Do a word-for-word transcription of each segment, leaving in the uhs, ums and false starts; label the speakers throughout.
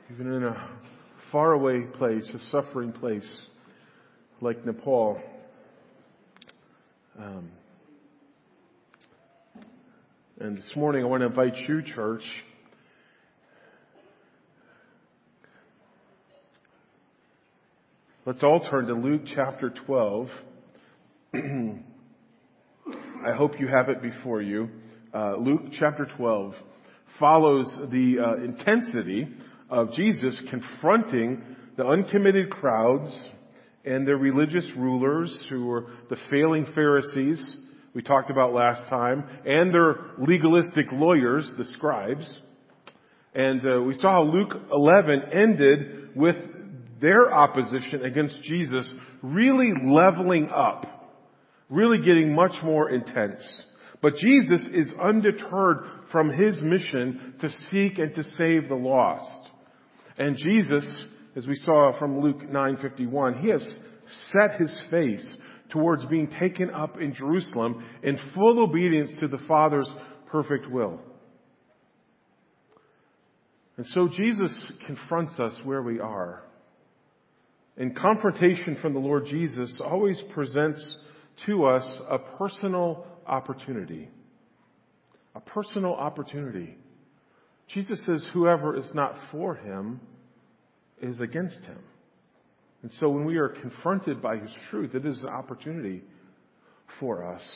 Speaker 1: even in a faraway place, a suffering place like Nepal. Um, and this morning I want to invite you, church, let's all turn to Luke chapter twelve. I hope you have it before you. Uh, Luke chapter twelve follows the uh, intensity of Jesus confronting the uncommitted crowds and the religious rulers who were the failing Pharisees we talked about last time, and their legalistic lawyers, the scribes. And uh, we saw how Luke eleven ended with their opposition against Jesus really leveling up, really getting much more intense. But Jesus is undeterred from his mission to seek and to save the lost. And Jesus, as we saw from Luke nine fifty-one, he has set his face towards being taken up in Jerusalem in full obedience to the Father's perfect will. And so Jesus confronts us where we are. And confrontation from the Lord Jesus always presents to us a personal opportunity. A personal opportunity. Jesus says whoever is not for him is against him. And so when we are confronted by his truth, it is an opportunity for us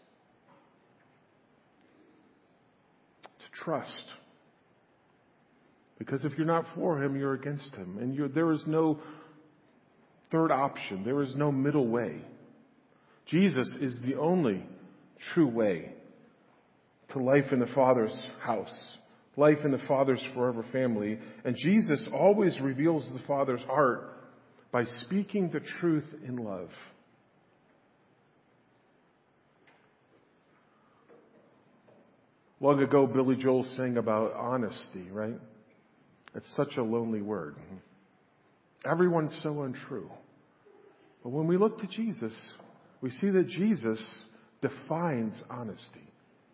Speaker 1: to trust. Because if you're not for him, you're against him. And you're, there is no third option. There is no middle way. Jesus is the only true way to life in the Father's house, life in the Father's forever family. And Jesus always reveals the Father's heart by speaking the truth in love. Long ago, Billy Joel sang about honesty, right? It's such a lonely word. Everyone's so untrue. But when we look to Jesus, we see that Jesus defines honesty.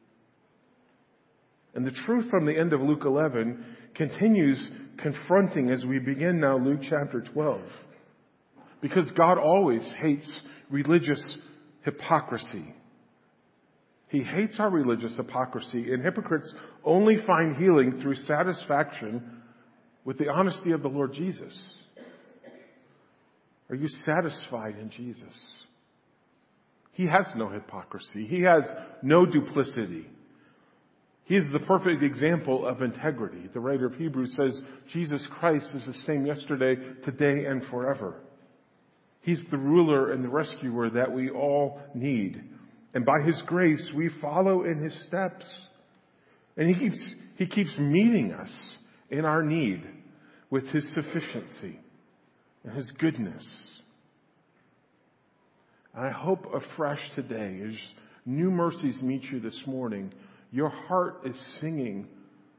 Speaker 1: And the truth from the end of Luke eleven continues confronting as we begin now Luke chapter twelve. Because God always hates religious hypocrisy. He hates our religious hypocrisy, and hypocrites only find healing through satisfaction with the honesty of the Lord Jesus. Are you satisfied in Jesus? He has no hypocrisy. He has no duplicity. He is the perfect example of integrity. The writer of Hebrews says Jesus Christ is the same yesterday, today, and forever. He's the ruler and the rescuer that we all need. And by his grace, we follow in his steps. And he keeps, he keeps meeting us in our need with his sufficiency and his goodness. And I hope afresh today, as new mercies meet you this morning, your heart is singing,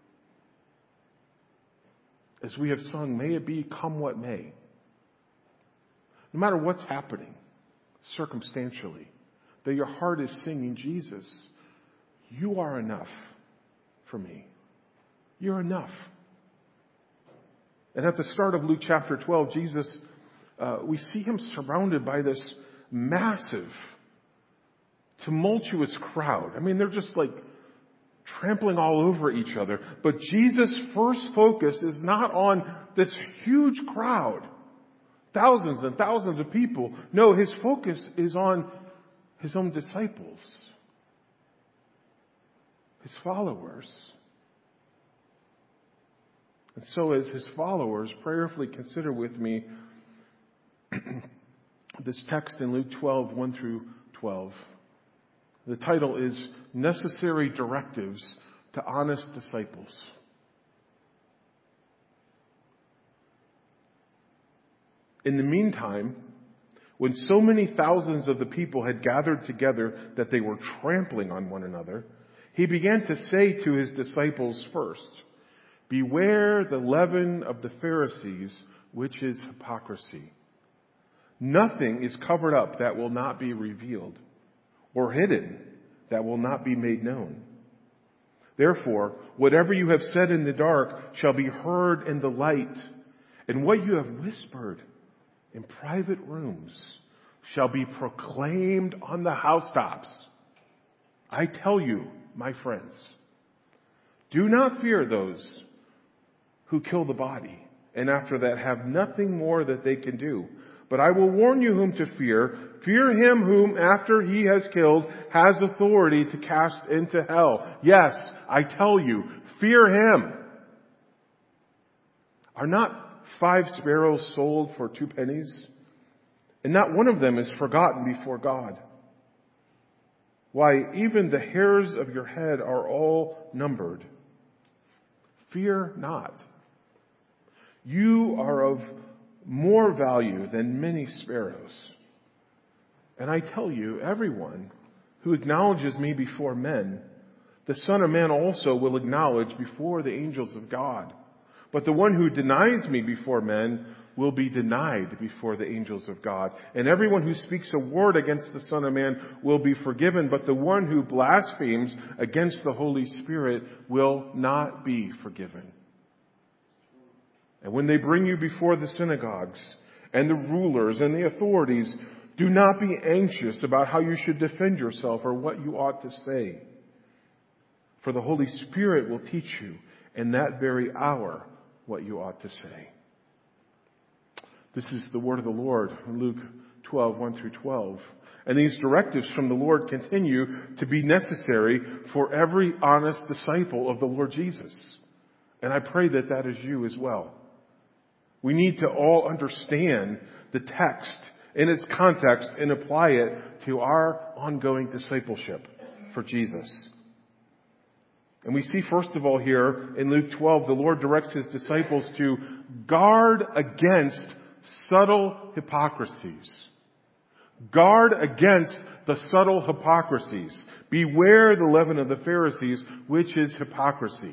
Speaker 1: as we have sung, may it be come what may. No matter what's happening circumstantially, that your heart is singing, Jesus, you are enough for me. You're enough. And at the start of Luke chapter twelve, Jesus, uh, we see him surrounded by this massive, tumultuous crowd. I mean, they're just like trampling all over each other. But Jesus' first focus is not on this huge crowd. Thousands and thousands of people. No, his focus is on his own disciples. His followers. And so as his followers, prayerfully consider with me this text in Luke twelve, one through twelve. The title is Necessary Directives to Honest Disciples. In the meantime, when so many thousands of the people had gathered together that they were trampling on one another, he began to say to his disciples first, beware the leaven of the Pharisees, which is hypocrisy. Nothing is covered up that will not be revealed, or hidden that will not be made known. Therefore, whatever you have said in the dark shall be heard in the light, and what you have whispered in private rooms shall be proclaimed on the housetops. I tell you, my friends, do not fear those who kill the body, and after that have nothing more that they can do. But I will warn you whom to fear. Fear him whom, after he has killed, has authority to cast into hell. Yes, I tell you, fear him. Are not five sparrows sold for two pennies? And not one of them is forgotten before God. Why, even the hairs of your head are all numbered. Fear not. You are of more value than many sparrows. And I tell you, everyone who acknowledges me before men, the Son of Man also will acknowledge before the angels of God. But the one who denies me before men will be denied before the angels of God. And everyone who speaks a word against the Son of Man will be forgiven, but the one who blasphemes against the Holy Spirit will not be forgiven. And when they bring you before the synagogues and the rulers and the authorities, do not be anxious about how you should defend yourself or what you ought to say. For the Holy Spirit will teach you in that very hour what you ought to say. This is the word of the Lord in Luke twelve, one through twelve. And these directives from the Lord continue to be necessary for every honest disciple of the Lord Jesus. And I pray that that is you as well. We need to all understand the text in its context and apply it to our ongoing discipleship for Jesus. And we see, first of all, here in Luke twelve, the Lord directs his disciples to guard against subtle hypocrisies. Guard against the subtle hypocrisies. Beware the leaven of the Pharisees, which is hypocrisy.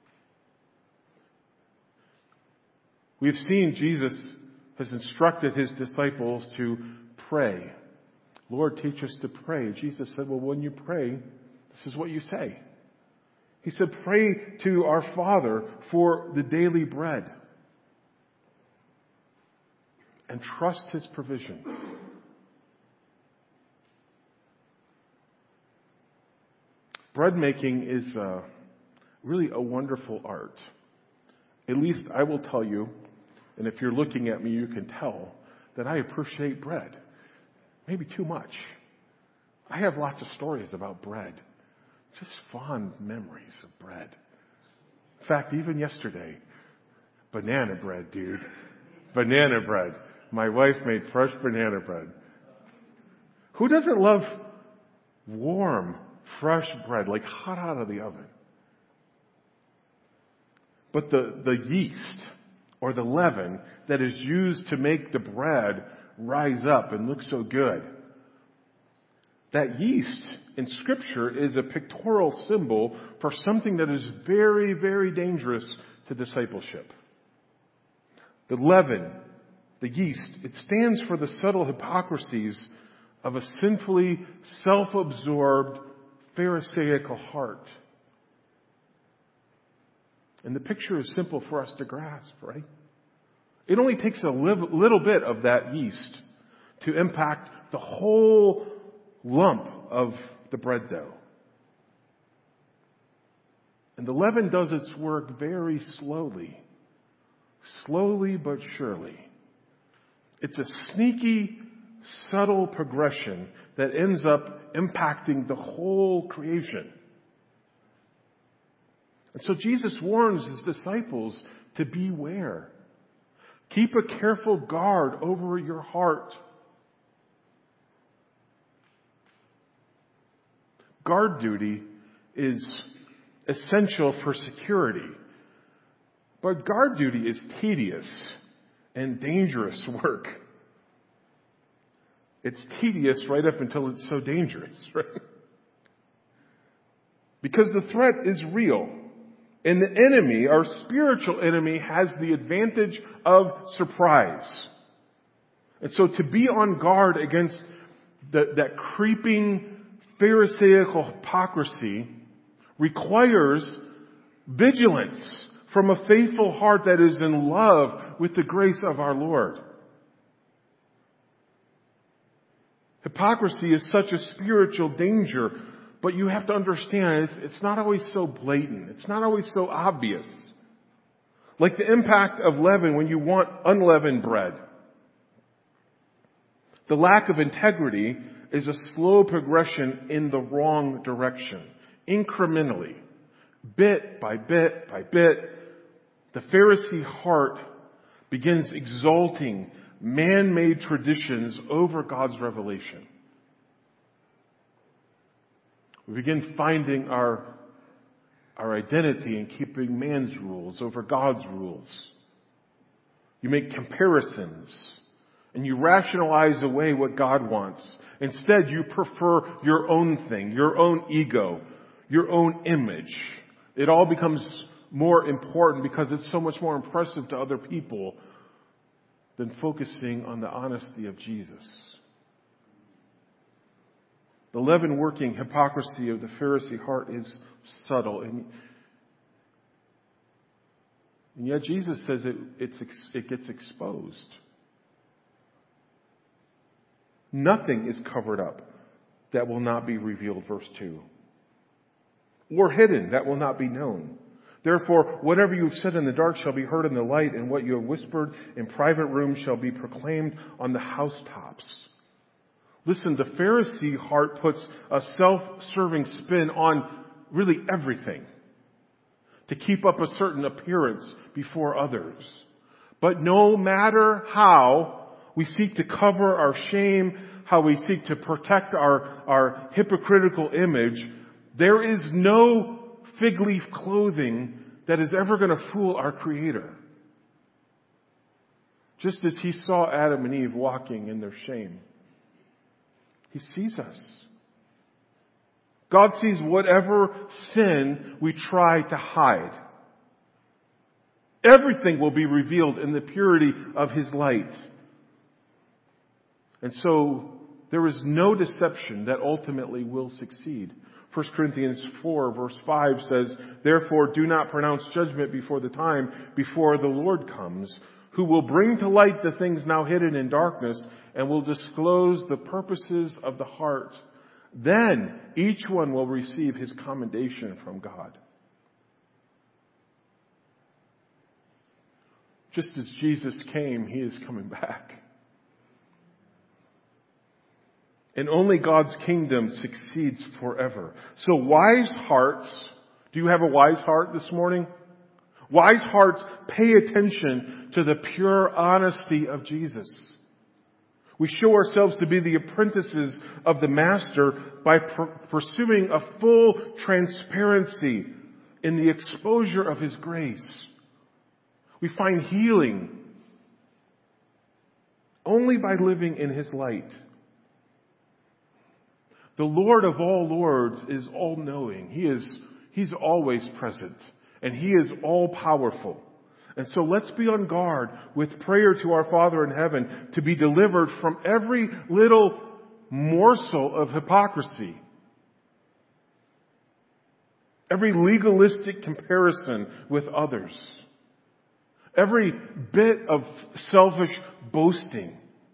Speaker 1: We've seen Jesus has instructed his disciples to pray. Lord, teach us to pray. Jesus said, well, when you pray, this is what you say. He said, pray to our Father for the daily bread. And trust his provision. Bread making is uh, really a wonderful art. At least I will tell you, and if you're looking at me, you can tell that I appreciate bread. Maybe too much. I have lots of stories about bread. Just fond memories of bread. In fact, even yesterday, banana bread, dude. Banana bread. My wife made fresh banana bread. Who doesn't love warm, fresh bread, like hot out of the oven? But the, the yeast or the leaven that is used to make the bread rise up and look so good, that yeast in Scripture is a pictorial symbol for something that is very, very dangerous to discipleship. The leaven, the yeast, it stands for the subtle hypocrisies of a sinfully self-absorbed Pharisaical heart. And the picture is simple for us to grasp, right? It only takes a little bit of that yeast to impact the whole lump of the bread dough. And the leaven does its work very slowly. Slowly but surely. It's a sneaky, subtle progression that ends up impacting the whole creation. And so Jesus warns his disciples to beware. Keep a careful guard over your heart. Guard duty is essential for security. But guard duty is tedious and dangerous work. It's tedious right up until it's so dangerous, right? Because the threat is real. And the enemy, our spiritual enemy, has the advantage of surprise. And so to be on guard against the, that creeping Pharisaical hypocrisy requires vigilance from a faithful heart that is in love with the grace of our Lord. Hypocrisy is such a spiritual danger, but you have to understand it's, it's not always so blatant. It's not always so obvious. Like the impact of leaven when you want unleavened bread. The lack of integrity is a slow progression in the wrong direction, incrementally, bit by bit by bit. The Pharisee heart begins exalting man-made traditions over God's revelation. We begin finding our, our identity in keeping man's rules over God's rules. You make comparisons and you rationalize away what God wants. Instead, you prefer your own thing, your own ego, your own image. It all becomes more important because it's so much more impressive to other people than focusing on the honesty of Jesus. The leaven-working hypocrisy of the Pharisee heart is subtle. And, and yet Jesus says it, it's, it gets exposed. Nothing is covered up that will not be revealed, verse two. Or hidden that will not be known. Therefore, whatever you have said in the dark shall be heard in the light, and what you have whispered in private rooms shall be proclaimed on the housetops. Listen, the Pharisee heart puts a self-serving spin on really everything to keep up a certain appearance before others. But no matter how we seek to cover our shame, how we seek to protect our, our hypocritical image, there is no fig leaf clothing that is ever going to fool our Creator. Just as He saw Adam and Eve walking in their shame. He sees us. God sees whatever sin we try to hide. Everything will be revealed in the purity of His light. And so there is no deception that ultimately will succeed. First Corinthians four verse five says, "Therefore do not pronounce judgment before the time, before the Lord comes, who will bring to light the things now hidden in darkness and will disclose the purposes of the heart. Then each one will receive his commendation from God." Just as Jesus came, He is coming back. And only God's kingdom succeeds forever. So wise hearts, do you have a wise heart this morning? Wise hearts pay attention to the pure honesty of Jesus. We show ourselves to be the apprentices of the Master by pr- pursuing a full transparency in the exposure of His grace. We find healing only by living in His light. The Lord of all lords is all-knowing. He is, He's always present. And He is all-powerful. And so let's be on guard with prayer to our Father in heaven to be delivered from every little morsel of hypocrisy. Every legalistic comparison with others. Every bit of selfish boasting.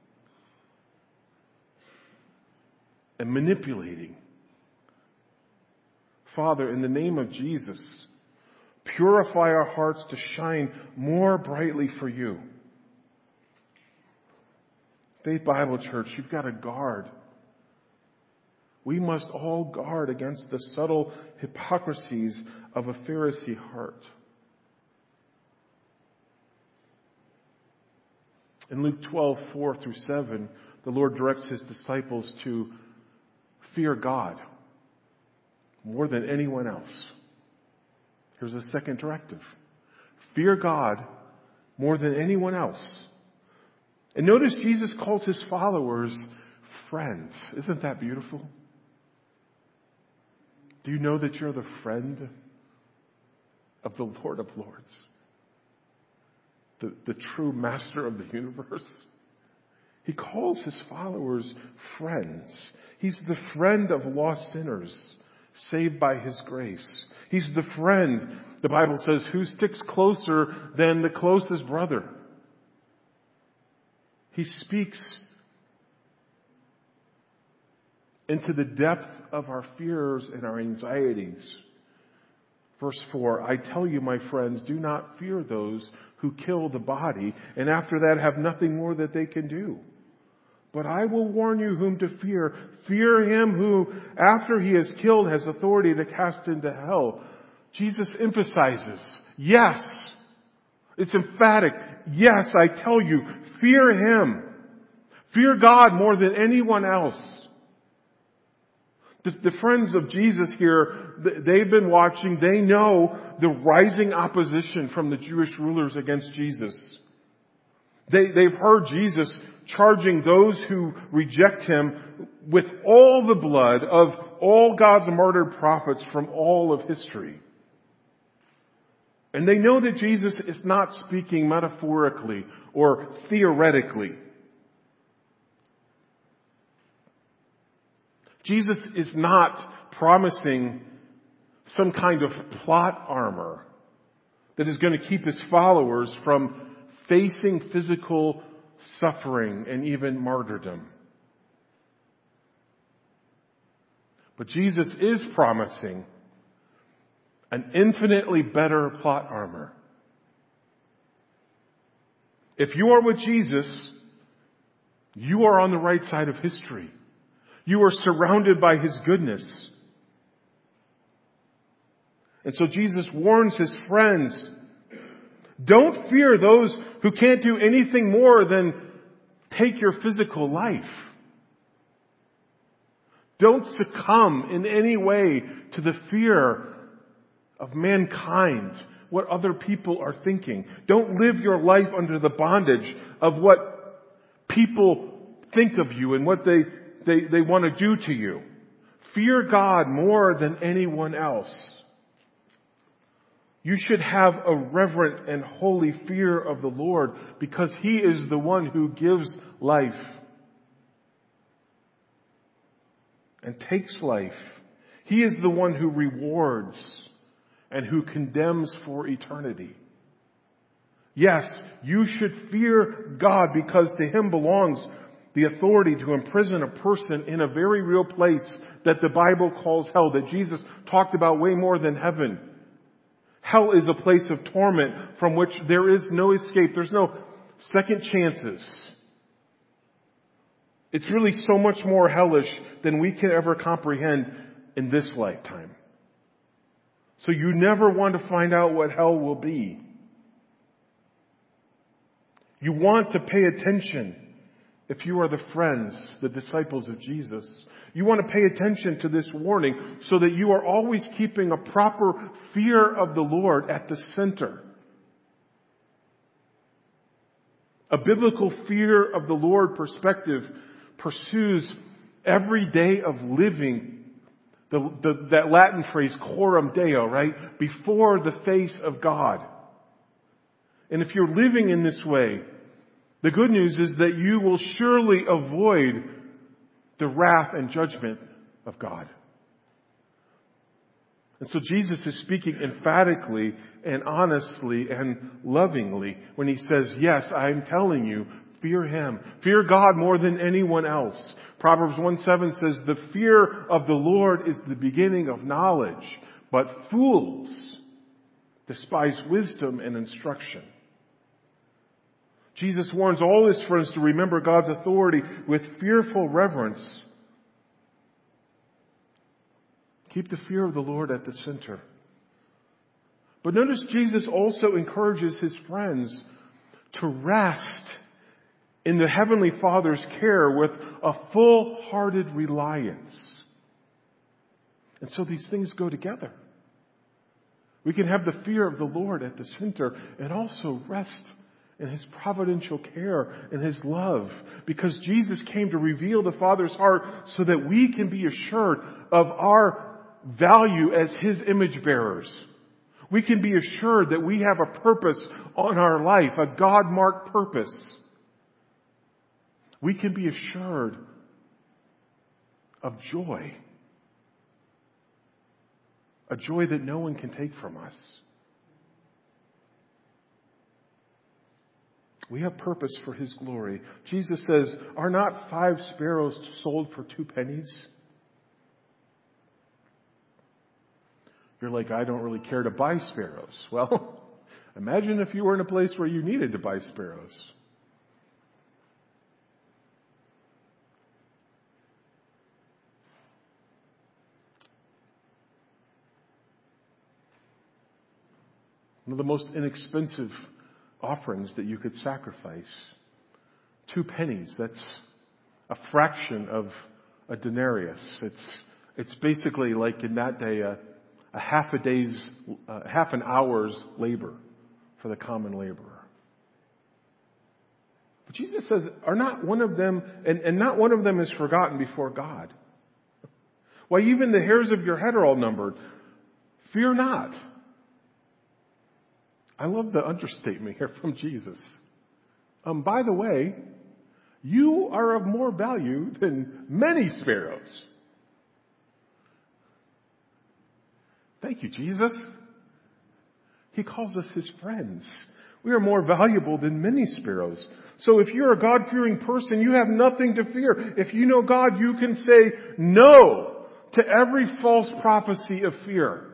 Speaker 1: And manipulating. Father, in the name of Jesus, purify our hearts to shine more brightly for You. Faith Bible Church, you've got to guard. We must all guard against the subtle hypocrisies of a Pharisee heart. In Luke twelve, four through seven, the Lord directs His disciples to fear God more than anyone else. Here's a second directive. Fear God more than anyone else. And notice Jesus calls His followers friends. Isn't that beautiful? Do you know that you're the friend of the Lord of Lords? The, the true Master of the universe? He calls His followers friends. He's the friend of lost sinners, saved by His grace. He's the friend, the Bible says, who sticks closer than the closest brother. He speaks into the depth of our fears and our anxieties. Verse four, I tell you, my friends, do not fear those who kill the body, and after that have nothing more that they can do. But I will warn you whom to fear. Fear him who, after he has killed, has authority to cast into hell. Jesus emphasizes, yes, it's emphatic. Yes, I tell you, fear him. Fear God more than anyone else. The, the friends of Jesus here, they've been watching. They know the rising opposition from the Jewish rulers against Jesus. They, they've heard Jesus charging those who reject him with all the blood of all God's martyred prophets from all of history. And they know that Jesus is not speaking metaphorically or theoretically. Jesus is not promising some kind of plot armor that is going to keep his followers from facing physical suffering and even martyrdom. But Jesus is promising an infinitely better plot armor. If you are with Jesus, you are on the right side of history. You are surrounded by his goodness. And so Jesus warns his friends, don't fear those who can't do anything more than take your physical life. Don't succumb in any way to the fear of mankind, what other people are thinking. Don't live your life under the bondage of what people think of you and what they, they, they want to do to you. Fear God more than anyone else. You should have a reverent and holy fear of the Lord because he is the one who gives life and takes life. He is the one who rewards and who condemns for eternity. Yes, you should fear God because to him belongs the authority to imprison a person in a very real place that the Bible calls hell, that Jesus talked about way more than heaven. Hell is a place of torment from which there is no escape. There's no second chances. It's really so much more hellish than we can ever comprehend in this lifetime. So you never want to find out what hell will be. You want to pay attention if you are the friends, the disciples of Jesus. You want to pay attention to this warning so that you are always keeping a proper fear of the Lord at the center. A biblical fear of the Lord perspective pursues every day of living The, the, that Latin phrase, coram Deo, right? Before the face of God. And if you're living in this way, the good news is that you will surely avoid the wrath and judgment of God. And so Jesus is speaking emphatically and honestly and lovingly when he says, yes, I'm telling you, fear him. Fear God more than anyone else. Proverbs one seven says, the fear of the Lord is the beginning of knowledge, but fools despise wisdom and instruction. Jesus warns all his friends to remember God's authority with fearful reverence. Keep the fear of the Lord at the center. But notice Jesus also encourages his friends to rest in the Heavenly Father's care with a full-hearted reliance. And so these things go together. We can have the fear of the Lord at the center and also rest in his providential care and his love. Because Jesus came to reveal the Father's heart so that we can be assured of our value as his image bearers. We can be assured that we have a purpose on our life, a God-marked purpose. We can be assured of joy. A joy that no one can take from us. We have purpose for His glory. Jesus says, are not five sparrows sold for two pennies? You're like, I don't really care to buy sparrows. Well, imagine if you were in a place where you needed to buy sparrows. One of the most inexpensive offerings that you could sacrifice. Two pennies. That's a fraction of a denarius. It's it's basically like in that day a, a half a day's, uh, half an hour's labor for the common laborer. But Jesus says, are not one of them, and, and not one of them is forgotten before God. Why, even the hairs of your head are all numbered. Fear not. I love the understatement here from Jesus. Um, by the way, you are of more value than many sparrows. Thank you, Jesus. He calls us His friends. We are more valuable than many sparrows. So if you're a God-fearing person, you have nothing to fear. If you know God, you can say no to every false prophecy of fear.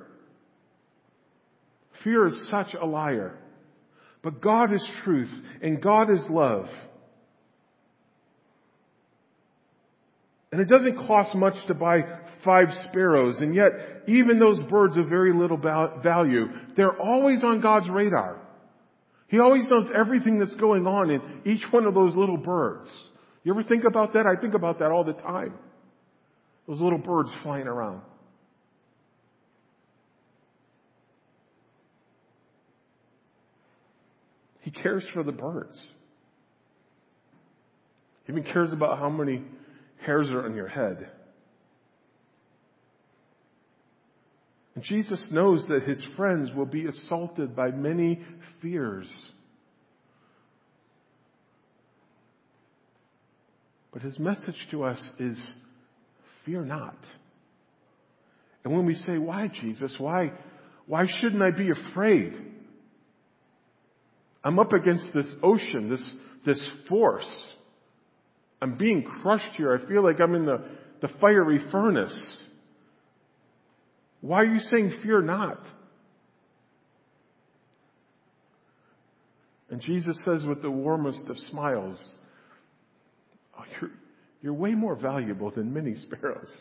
Speaker 1: Fear is such a liar. But God is truth and God is love. And it doesn't cost much to buy five sparrows. And yet, even those birds of very little value, they're always on God's radar. He always knows everything that's going on in each one of those little birds. You ever think about that? I think about that all the time. Those little birds flying around. He cares for the birds. He even cares about how many hairs are on your head. And Jesus knows that His friends will be assaulted by many fears. But His message to us is, fear not. And when we say, why, Jesus? Why, why shouldn't I be afraid? I'm up against this ocean, this, this force. I'm being crushed here. I feel like I'm in the, the fiery furnace. Why are you saying fear not? And Jesus says with the warmest of smiles, oh, you're, you're way more valuable than many sparrows.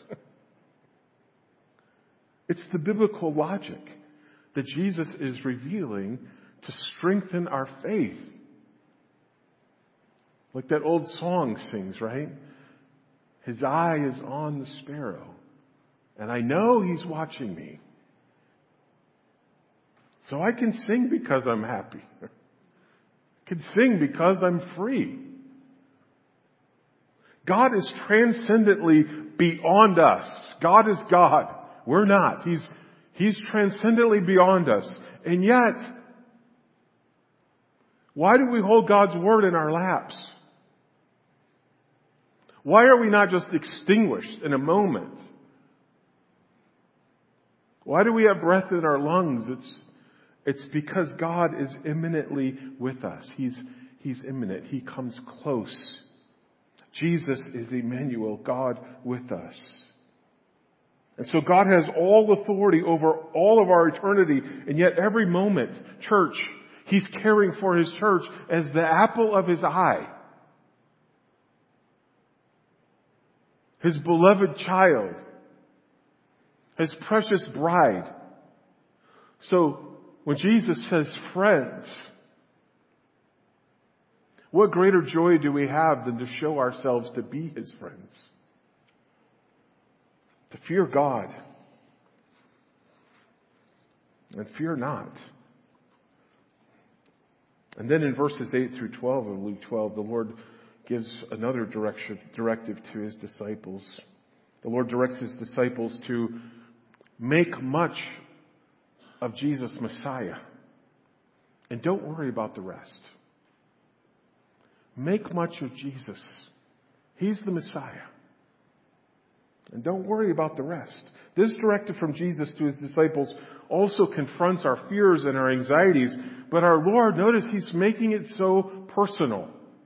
Speaker 1: It's the biblical logic that Jesus is revealing to strengthen our faith. Like that old song sings, right? His eye is on the sparrow, and I know He's watching me. So I can sing because I'm happy. I can sing because I'm free. God is transcendently beyond us. God is God. We're not. He's, He's transcendently beyond us. And yet, why do we hold God's Word in our laps? Why are we not just extinguished in a moment? Why do we have breath in our lungs? It's, it's because God is imminently with us. He's, He's imminent. He comes close. Jesus is Emmanuel, God with us. And so God has all authority over all of our eternity, and yet every moment, church, He's caring for His church as the apple of His eye. His beloved child. His precious bride. So, when Jesus says friends, what greater joy do we have than to show ourselves to be His friends? To fear God. And fear not. And then in verses eight through twelve of Luke twelve, the Lord gives another direction, directive to His disciples. The Lord directs His disciples to make much of Jesus Messiah. And don't worry about the rest. Make much of Jesus. He's the Messiah. And don't worry about the rest. This directive from Jesus to his disciples also confronts our fears and our anxieties, but our Lord, notice he's making it so personal.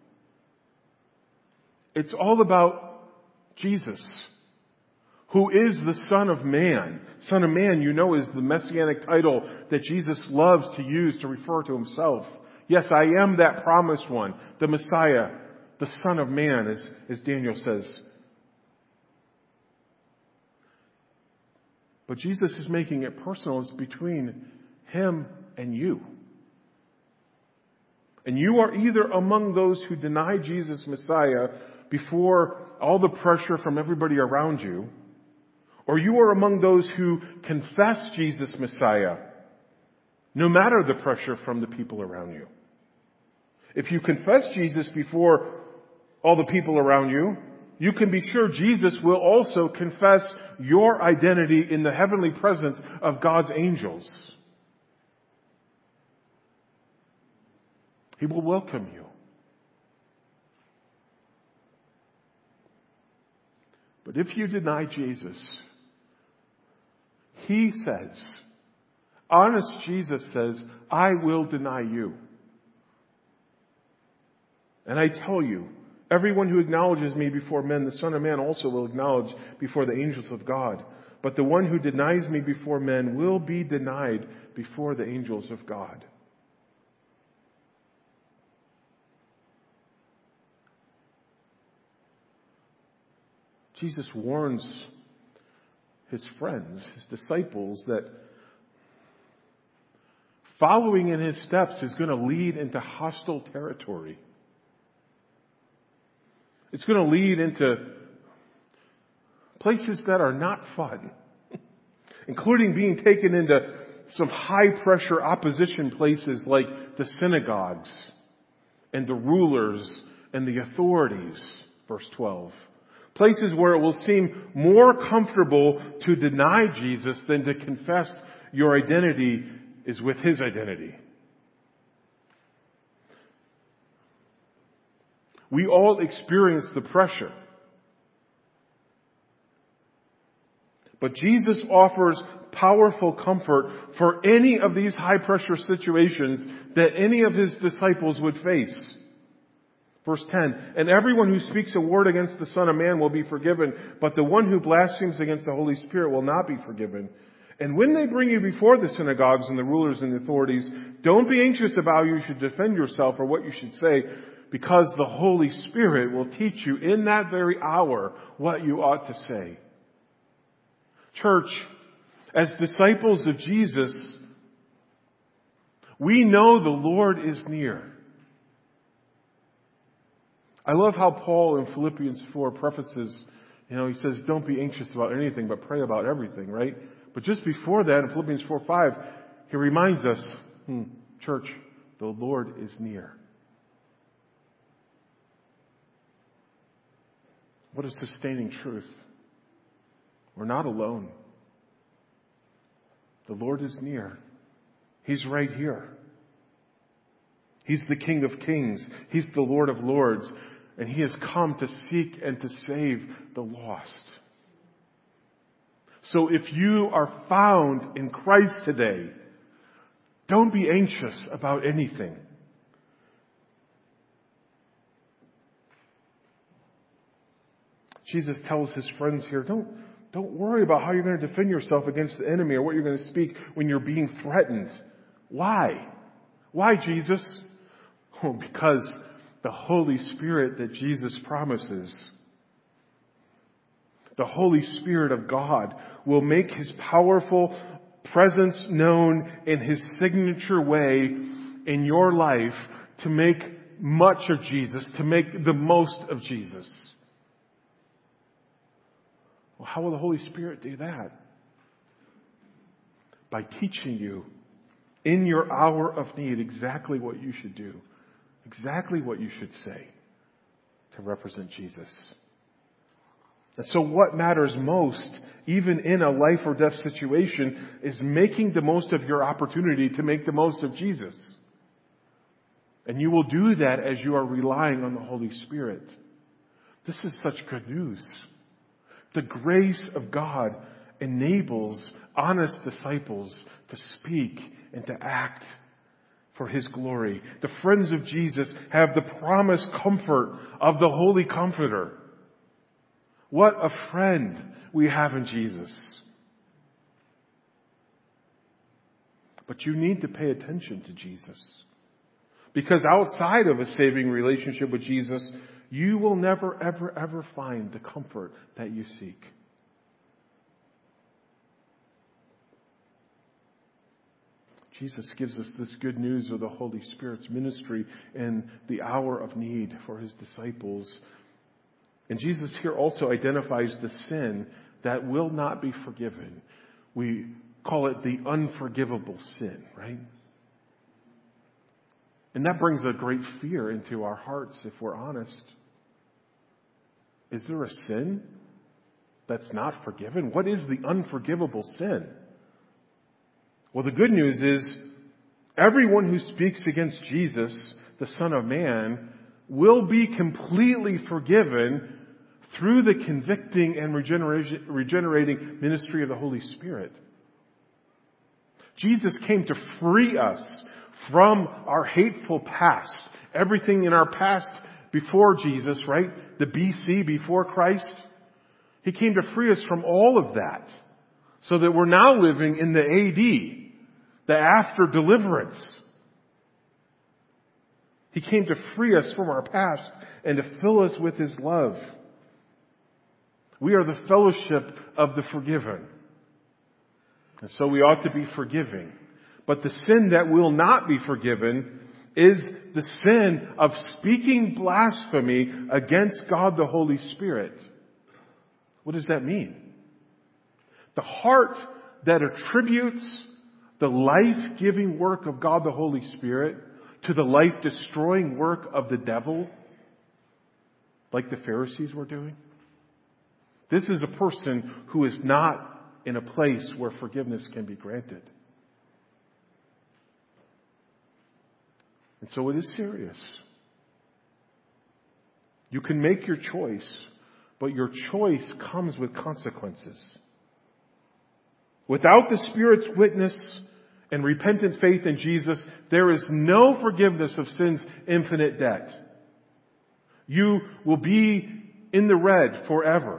Speaker 1: It's all about Jesus, who is the Son of Man. Son of Man, you know, is the messianic title that Jesus loves to use to refer to himself. Yes, I am that promised one, the Messiah, the Son of Man, as, as Daniel says. But Jesus is making it personal. It's between him and you. And you are either among those who deny Jesus Messiah before all the pressure from everybody around you, or you are among those who confess Jesus Messiah, no matter the pressure from the people around you. If you confess Jesus before all the people around you, you can be sure Jesus will also confess your identity in the heavenly presence of God's angels. He will welcome you. But if you deny Jesus, he says, honest Jesus says, I will deny you. And I tell you, everyone who acknowledges me before men, the Son of Man also will acknowledge before the angels of God. But the one who denies me before men will be denied before the angels of God. Jesus warns his friends, his disciples, that following in his steps is going to lead into hostile territory. It's going to lead into places that are not fun, including being taken into some high-pressure opposition places like the synagogues and the rulers and the authorities, verse twelve. Places where it will seem more comfortable to deny Jesus than to confess your identity is with his identity. We all experience the pressure. But Jesus offers powerful comfort for any of these high-pressure situations that any of his disciples would face. Verse ten, and everyone who speaks a word against the Son of Man will be forgiven, but the one who blasphemes against the Holy Spirit will not be forgiven. And when they bring you before the synagogues and the rulers and the authorities, don't be anxious about how you should defend yourself or what you should say, because the Holy Spirit will teach you in that very hour what you ought to say. Church, as disciples of Jesus, we know the Lord is near. I love how Paul in Philippians four prefaces, you know, he says, don't be anxious about anything, but pray about everything, right? But just before that, in Philippians four five, he reminds us, hmm, church, the Lord is near. What a sustaining truth. We're not alone. The Lord is near. He's right here. He's the King of Kings. He's the Lord of Lords. And He has come to seek and to save the lost. So if you are found in Christ today, don't be anxious about anything. Jesus tells His friends here, don't, don't worry about how you're going to defend yourself against the enemy or what you're going to speak when you're being threatened. Why? Why, Jesus? Oh, because the Holy Spirit that Jesus promises, the Holy Spirit of God, will make His powerful presence known in His signature way in your life to make much of Jesus, to make the most of Jesus. Well, how will the Holy Spirit do that? By teaching you in your hour of need exactly what you should do, exactly what you should say to represent Jesus. And so what matters most, even in a life or death situation, is making the most of your opportunity to make the most of Jesus. And you will do that as you are relying on the Holy Spirit. This is such good news. The grace of God enables honest disciples to speak and to act for His glory. The friends of Jesus have the promised comfort of the Holy Comforter. What a friend we have in Jesus. But you need to pay attention to Jesus. Because outside of a saving relationship with Jesus, you will never, ever, ever find the comfort that you seek. Jesus gives us this good news of the Holy Spirit's ministry in the hour of need for His disciples. And Jesus here also identifies the sin that will not be forgiven. We call it the unforgivable sin, right? And that brings a great fear into our hearts if we're honest. Is there a sin that's not forgiven? What is the unforgivable sin? Well, the good news is everyone who speaks against Jesus, the Son of Man, will be completely forgiven through the convicting and regenerating ministry of the Holy Spirit. Jesus came to free us from our hateful past. Everything in our past before Jesus, right? The B C, before Christ. He came to free us from all of that. So that we're now living in the A D, the after deliverance. He came to free us from our past and to fill us with His love. We are the fellowship of the forgiven. And so we ought to be forgiving. But the sin that will not be forgiven is the sin of speaking blasphemy against God the Holy Spirit. What does that mean? The heart that attributes the life-giving work of God the Holy Spirit to the life-destroying work of the devil, like the Pharisees were doing. This is a person who is not in a place where forgiveness can be granted. And so it is serious. You can make your choice, but your choice comes with consequences. Without the Spirit's witness and repentant faith in Jesus, there is no forgiveness of sin's infinite debt. You will be in the red forever,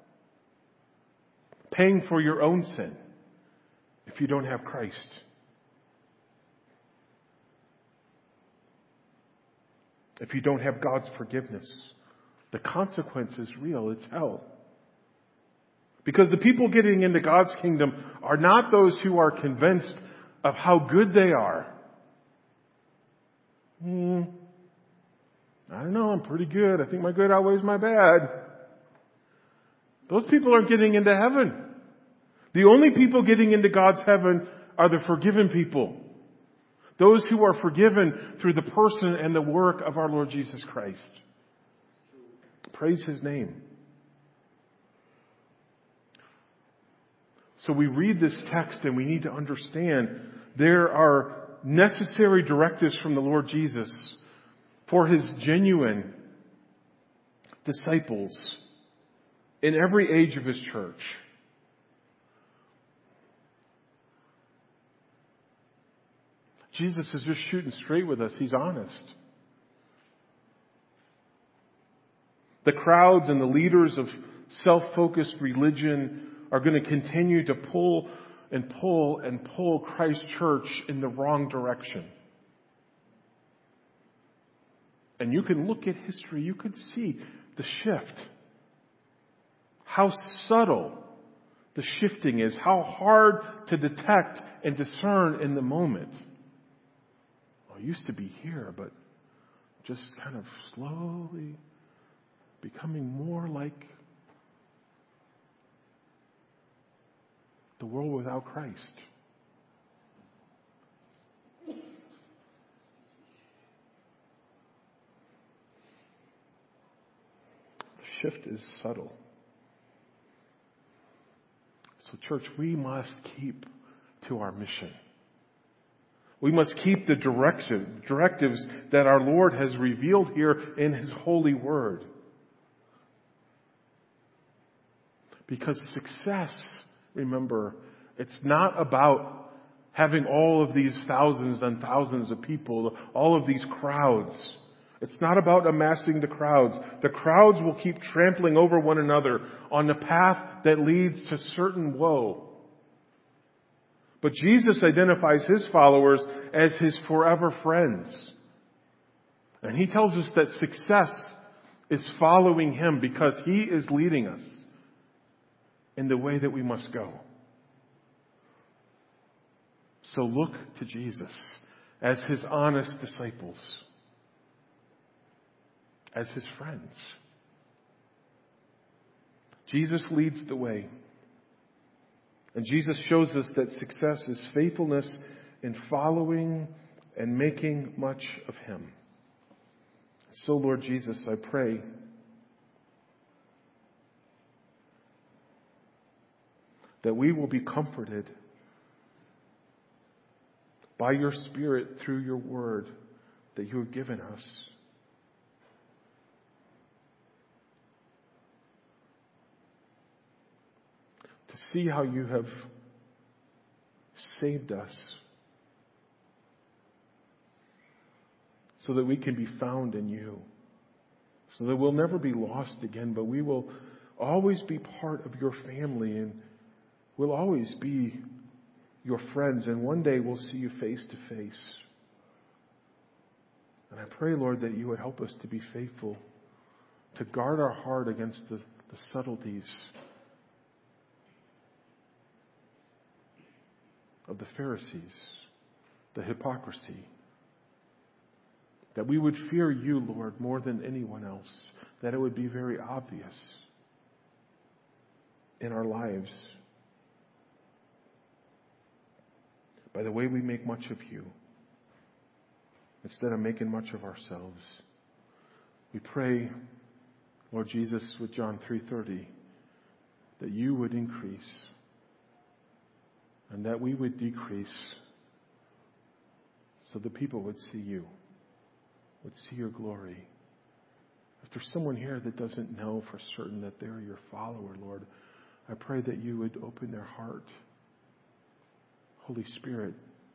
Speaker 1: paying for your own sin if you don't have Christ. If you don't have God's forgiveness, the consequence is real. It's hell. Because the people getting into God's kingdom are not those who are convinced of how good they are. Hmm, I don't know, I'm pretty good. I think my good outweighs my bad. Those people aren't getting into heaven. The only people getting into God's heaven are the forgiven people. Those who are forgiven through the person and the work of our Lord Jesus Christ. Praise His name. So we read this text and we need to understand there are necessary directives from the Lord Jesus for His genuine disciples in every age of His church. Jesus is just shooting straight with us. He's honest. The crowds and the leaders of self-focused religion are going to continue to pull and pull and pull Christ Church in the wrong direction. And you can look at history, you could see the shift. How subtle the shifting is, how hard to detect and discern in the moment. Well, it used to be here, but just kind of slowly becoming more like the world without Christ. The shift is subtle. So, church, we must keep to our mission. We must keep the directive, directives that our Lord has revealed here in His holy word. Because success, remember, it's not about having all of these thousands and thousands of people, all of these crowds. It's not about amassing the crowds. The crowds will keep trampling over one another on the path that leads to certain woe. But Jesus identifies His followers as His forever friends. And He tells us that success is following Him because He is leading us in the way that we must go. So look to Jesus as His honest disciples, as His friends. Jesus leads the way. And Jesus shows us that success is faithfulness in following and making much of Him. So, Lord Jesus, I pray that we will be comforted by your Spirit through your word that you have given us. To see how you have saved us so that we can be found in you. So that we'll never be lost again, but we will always be part of your family and we'll always be your friends. And one day we'll see you face to face. And I pray, Lord, that you would help us to be faithful, to guard our heart against the, the subtleties of the Pharisees, the hypocrisy. That we would fear you, Lord, more than anyone else. That it would be very obvious in our lives by the way we make much of you instead of making much of ourselves. We pray, Lord Jesus, with John three thirty, that you would increase and that we would decrease so the people would see you, would see your glory. If there's someone here that doesn't know for certain that they're your follower, Lord, I pray that you would open their heart. Holy Spirit,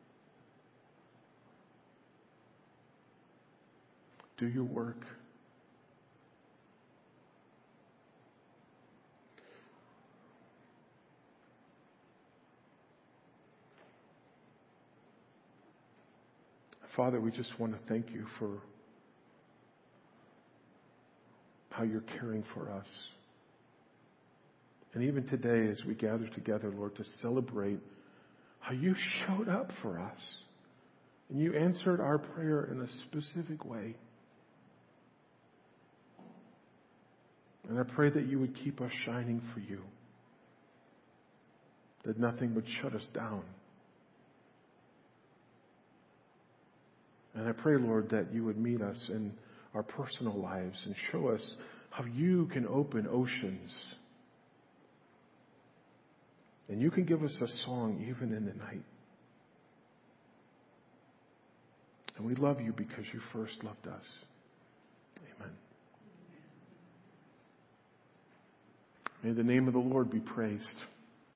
Speaker 1: do your work. Father, we just want to thank you for how you're caring for us. And even today, as we gather together, Lord, to celebrate how you showed up for us. And you answered our prayer in a specific way. And I pray that you would keep us shining for you. That nothing would shut us down. And I pray, Lord, that you would meet us in our personal lives and show us how you can open oceans. And you can give us a song even in the night. And we love you because you first loved us. Amen. May the name of the Lord be praised.